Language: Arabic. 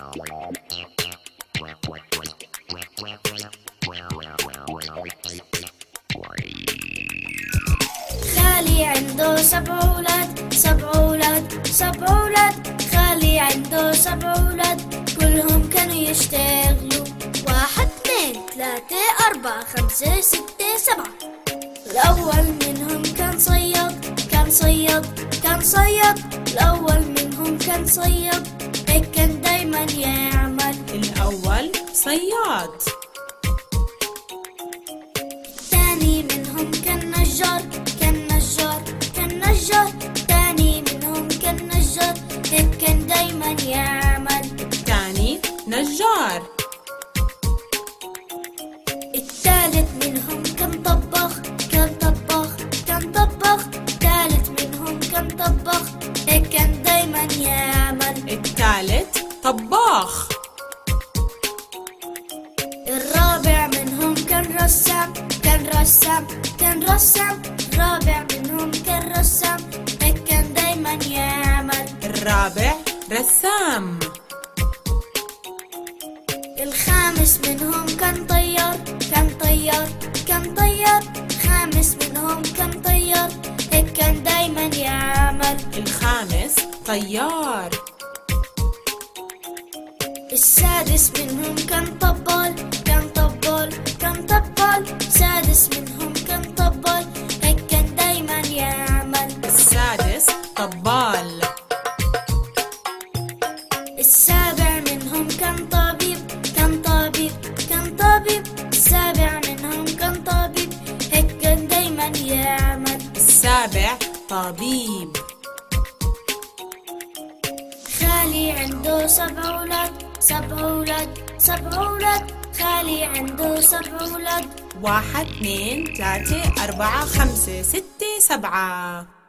خالي عنده 7 أولاد، 7 أولاد، 7 أولاد. خالي عنده 7 أولاد كلهم كانوا يشتغلوا. 1 2 3 4 5 6 7. الأول منهم كان صياد، كان صياد، كان صياد. الأول منهم كان صياد، هيك كان دايما يعمل. الأول صياد. الثاني منهم كان نجار، كان نجار، كان نجار. الثاني منهم كان نجار، هيك كان دايما يعمل. الثاني نجار. الثالث منهم كان طباخ، كان طباخ، كان طباخ. الثالث منهم كان طباخ، هيك كان دايما يعمل. الثالث طباخ. الرابع منهم كان رسام، كان رسام، كان رسام. الرابع منهم كان رسام، هيك كان دايما يعمل. الرابع رسام. الخامس منهم كان طيار، كان طيار، كان طيار. الخامس منهم كان طيار، هيك كان دايما يعمل. الخامس طيار. السادس منهم كان طبال، كان طبال، كان طبال. السادس منهم كان طبال، هيك كان دايما يعمل. السادس طبال. السابع منهم كان طبيب، كان طبيب، كان طبيب. السابع منهم كان طبيب، هيك كان دايما يعمل. السابع طبيب. خالي عنده 7 أولاد، 7 أولاد، 7 أولاد. خالي عنده 7 أولاد. 1 2 3 4 5 6 7.